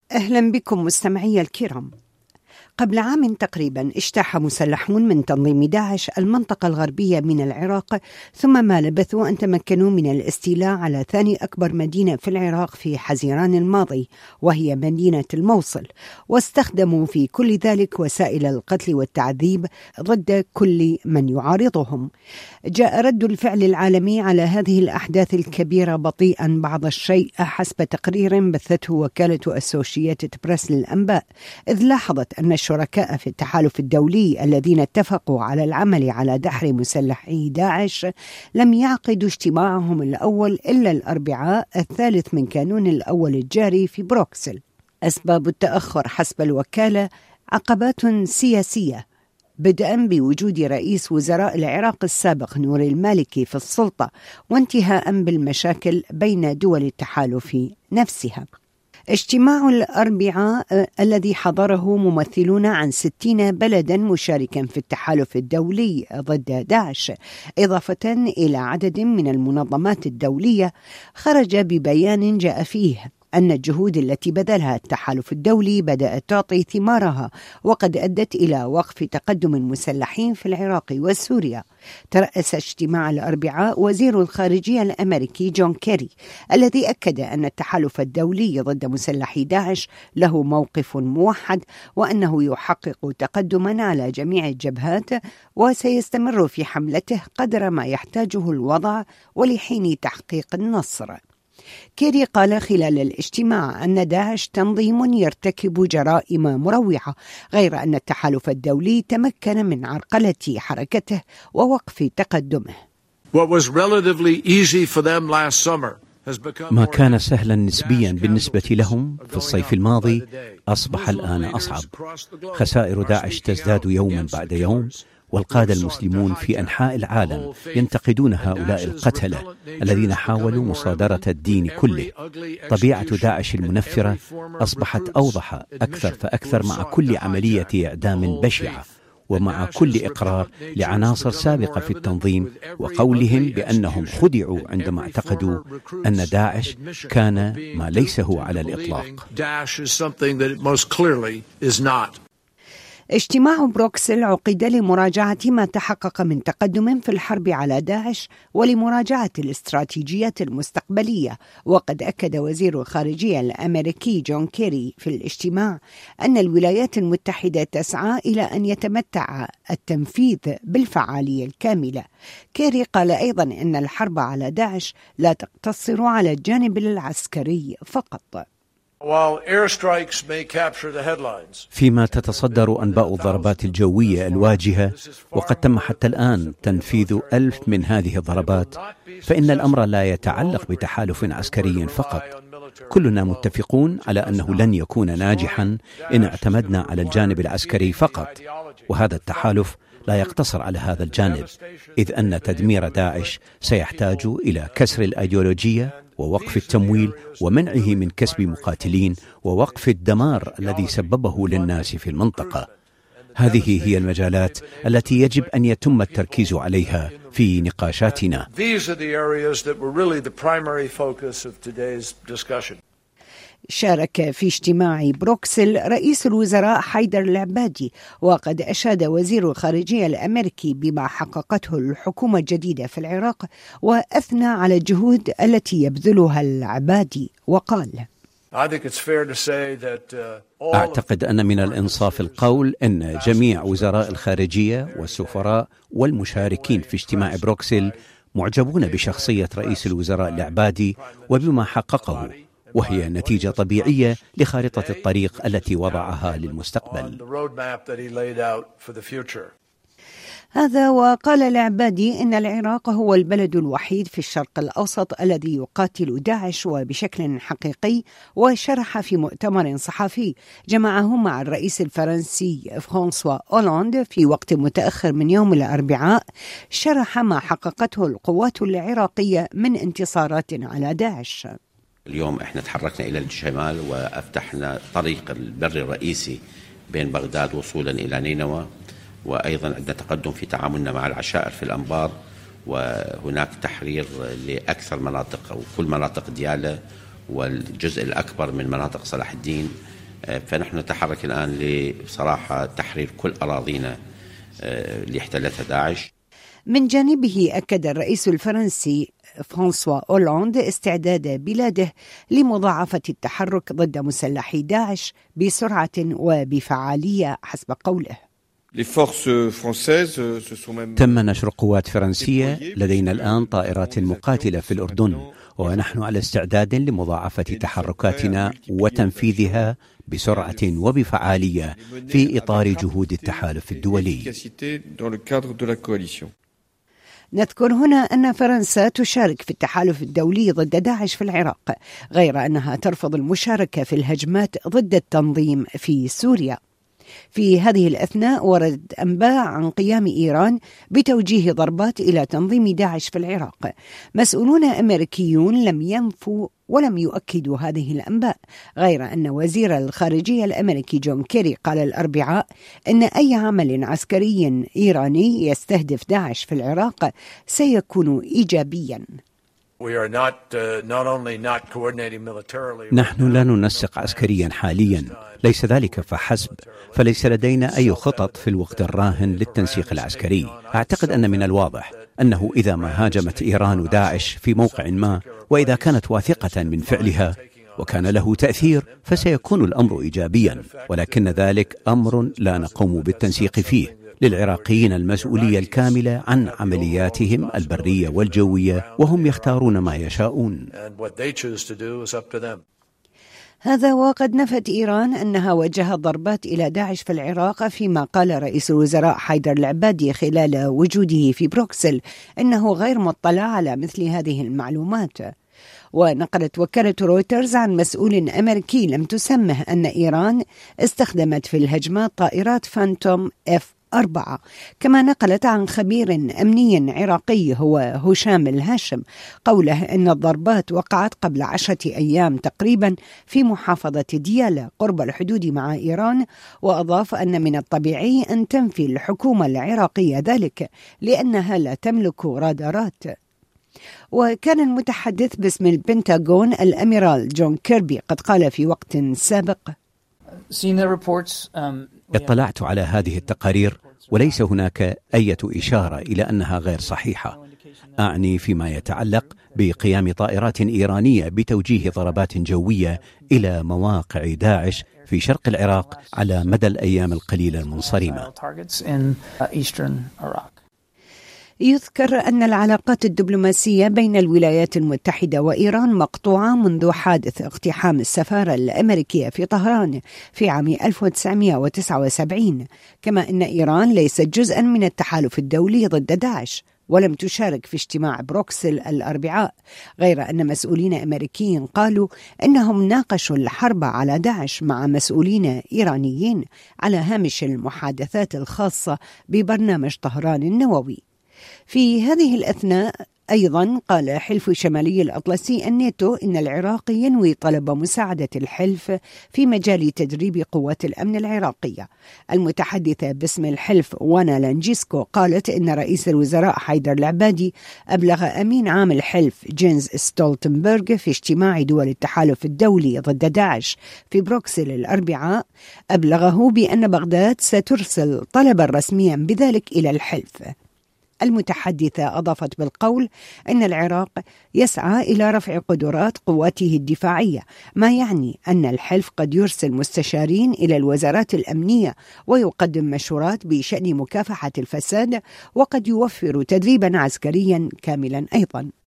أهلا بكم مستمعي الكرام. قبل عام تقريبا اجتاح مسلحون من تنظيم داعش المنطقة الغربية من العراق، ثم ما لبثوا أن تمكنوا من الاستيلاء على ثاني أكبر مدينة في العراق في حزيران الماضي، وهي مدينة الموصل، واستخدموا في كل ذلك وسائل القتل والتعذيب ضد كل من يعارضهم. جاء رد الفعل العالمي على هذه الأحداث الكبيرة بطيئا بعض الشيء حسب تقرير بثته وكالة أسوشيتد بريس للأنباء، إذ لاحظت أن الشركاء في التحالف الدولي الذين اتفقوا على العمل على دحر مسلحي داعش لم يعقدوا اجتماعهم الأول إلا الأربعاء 3 من كانون الأول الجاري في بروكسل. أسباب التأخر حسب الوكالة عقبات سياسية، بدءا بوجود رئيس وزراء العراق السابق نور المالكي في السلطة، وانتهاء بالمشاكل بين دول التحالف نفسها. اجتماع الأربعاء الذي حضره ممثلون عن 60 بلدا مشاركا في التحالف الدولي ضد داعش، إضافة إلى عدد من المنظمات الدولية، خرج ببيان جاء فيه أن الجهود التي بذلها التحالف الدولي بدأت تعطي ثمارها، وقد أدت إلى وقف تقدم المسلحين في العراق وسوريا. ترأس اجتماع الأربعاء وزير الخارجية الأمريكي جون كيري، الذي أكد أن التحالف الدولي ضد مسلحي داعش له موقف موحد، وأنه يحقق تقدما على جميع الجبهات، وسيستمر في حملته قدر ما يحتاجه الوضع ولحين تحقيق النصر. كيري قال خلال الاجتماع أن داعش تنظيم يرتكب جرائم مروعة، غير أن التحالف الدولي تمكن من عرقلة حركته ووقف تقدمه. ما كان سهلا نسبيا بالنسبة لهم في الصيف الماضي أصبح الآن أصعب. خسائر داعش تزداد يوما بعد يوم، والقادة المسلمون في أنحاء العالم ينتقدون هؤلاء القتلة الذين حاولوا مصادرة الدين كله. طبيعة داعش المنفرة أصبحت أوضح أكثر فأكثر مع كل عملية إعدام بشعة، ومع كل إقرار لعناصر سابقة في التنظيم وقولهم بأنهم خدعوا عندما اعتقدوا أن داعش كان ما ليس هو على الإطلاق. اجتماع بروكسل عقد لمراجعة ما تحقق من تقدم في الحرب على داعش ولمراجعة الاستراتيجيات المستقبلية. وقد أكد وزير الخارجية الأمريكي جون كيري في الاجتماع أن الولايات المتحدة تسعى إلى أن يتمتع التنفيذ بالفعالية الكاملة. كيري قال أيضا أن الحرب على داعش لا تقتصر على الجانب العسكري فقط. فيما تتصدر أنباء الضربات الجوية الواجهة، وقد تم حتى الآن تنفيذ 1000 من هذه الضربات، فإن الأمر لا يتعلق بتحالف عسكري فقط. كلنا متفقون على أنه لن يكون ناجحا إن اعتمدنا على الجانب العسكري فقط، وهذا التحالف لا يقتصر على هذا الجانب، إذ أن تدمير داعش سيحتاج إلى كسر الأيديولوجية ووقف التمويل ومنعه من كسب مقاتلين ووقف الدمار الذي سببه للناس في المنطقة. هذه هي المجالات التي يجب أن يتم التركيز عليها في نقاشاتنا. شارك في اجتماع بروكسل رئيس الوزراء حيدر العبادي، وقد أشاد وزير الخارجية الأمريكي بما حققته الحكومة الجديدة في العراق، وأثنى على الجهود التي يبذلها العبادي وقال: أعتقد أن من الإنصاف القول أن جميع وزراء الخارجية والسفراء والمشاركين في اجتماع بروكسل معجبون بشخصية رئيس الوزراء العبادي وبما حققه، وهي نتيجة طبيعية لخارطة الطريق التي وضعها للمستقبل. هذا وقال العبادي إن العراق هو البلد الوحيد في الشرق الأوسط الذي يقاتل داعش وبشكل حقيقي، وشرح في مؤتمر صحفي جمعه مع الرئيس الفرنسي فرانسوا أولاند في وقت متأخر من يوم الأربعاء، شرح ما حققته القوات العراقية من انتصارات على داعش. اليوم احنا تحركنا إلى الشمال وأفتحنا طريق البر الرئيسي بين بغداد وصولا إلى نينوى، وأيضا عندنا تقدم في تعاملنا مع العشائر في الأنبار، وهناك تحرير لأكثر مناطق أو كل مناطق ديالى والجزء الأكبر من مناطق صلاح الدين فنحن نتحرك الآن لصراحة تحرير كل أراضينا اللي احتلتها داعش. من جانبه أكد الرئيس الفرنسي فرانسوا أولاند استعداد بلاده لمضاعفة التحرك ضد مسلحي داعش بسرعة وبفعالية حسب قوله. تم نشر قوات فرنسية، لدينا الآن طائرات مقاتلة في الأردن، ونحن على استعداد لمضاعفة تحركاتنا وتنفيذها بسرعة وبفعالية في إطار جهود التحالف الدولي. نذكر هنا أن فرنسا تشارك في التحالف الدولي ضد داعش في العراق، غير أنها ترفض المشاركة في الهجمات ضد التنظيم في سوريا. في هذه الأثناء ورد أنباء عن قيام إيران بتوجيه ضربات إلى تنظيم داعش في العراق. مسؤولون أمريكيون لم ينفوا ولم يؤكدوا هذه الأنباء، غير أن وزير الخارجية الأمريكي جون كيري قال الأربعاء أن أي عمل عسكري إيراني يستهدف داعش في العراق سيكون إيجابيا. نحن لا ننسق عسكريا حاليا، ليس ذلك فحسب، فليس لدينا أي خطط في الوقت الراهن للتنسيق العسكري. أعتقد أن من الواضح أنه إذا ما هاجمت إيران داعش في موقع ما، وإذا كانت واثقة من فعلها وكان له تأثير، فسيكون الأمر إيجابيا، ولكن ذلك أمر لا نقوم بالتنسيق فيه. للعراقيين المسؤولية الكاملة عن عملياتهم البرية والجوية، وهم يختارون ما يشاءون. هذا وقد نفت إيران أنها وجهت ضربات إلى داعش في العراق، فيما قال رئيس الوزراء حيدر العبادي خلال وجوده في بروكسل أنه غير مطلع على مثل هذه المعلومات. ونقلت وكالة رويترز عن مسؤول أمريكي لم تسمه أن إيران استخدمت في الهجمات طائرات فانتوم F-4. كما نقلت عن خبير أمني عراقي هو هشام الهاشم قوله أن الضربات وقعت قبل 10 أيام تقريبا في محافظة ديالى قرب الحدود مع إيران، وأضاف أن من الطبيعي أن تنفي الحكومة العراقية ذلك لأنها لا تملك رادارات. وكان المتحدث باسم البنتاغون الأميرال جون كيربي قد قال في وقت سابق: اطلعت على هذه التقارير وليس هناك أي إشارة إلى أنها غير صحيحة، أعني فيما يتعلق بقيام طائرات إيرانية بتوجيه ضربات جوية إلى مواقع داعش في شرق العراق على مدى الأيام القليلة المنصرمة. يذكر أن العلاقات الدبلوماسية بين الولايات المتحدة وإيران مقطوعة منذ حادث اقتحام السفارة الأمريكية في طهران في عام 1979، كما أن إيران ليست جزءا من التحالف الدولي ضد داعش ولم تشارك في اجتماع بروكسل الأربعاء، غير أن مسؤولين أمريكيين قالوا أنهم ناقشوا الحرب على داعش مع مسؤولين إيرانيين على هامش المحادثات الخاصة ببرنامج طهران النووي. في هذه الأثناء أيضا قال حلف شمالي الأطلسي الناتو إن العراق ينوي طلب مساعدة الحلف في مجال تدريب قوات الأمن العراقية. المتحدثة باسم الحلف وانا لانجيسكو قالت إن رئيس الوزراء حيدر العبادي أبلغ أمين عام الحلف جينز ستولتنبرغ في اجتماع دول التحالف الدولي ضد داعش في بروكسل الأربعاء، أبلغه بأن بغداد سترسل طلبا رسميا بذلك إلى الحلف. المتحدثة أضافت بالقول أن العراق يسعى إلى رفع قدرات قواته الدفاعية، ما يعني أن الحلف قد يرسل مستشارين إلى الوزارات الأمنية ويقدم مشورات بشأن مكافحة الفساد، وقد يوفر تدريبا عسكريا كاملا أيضا.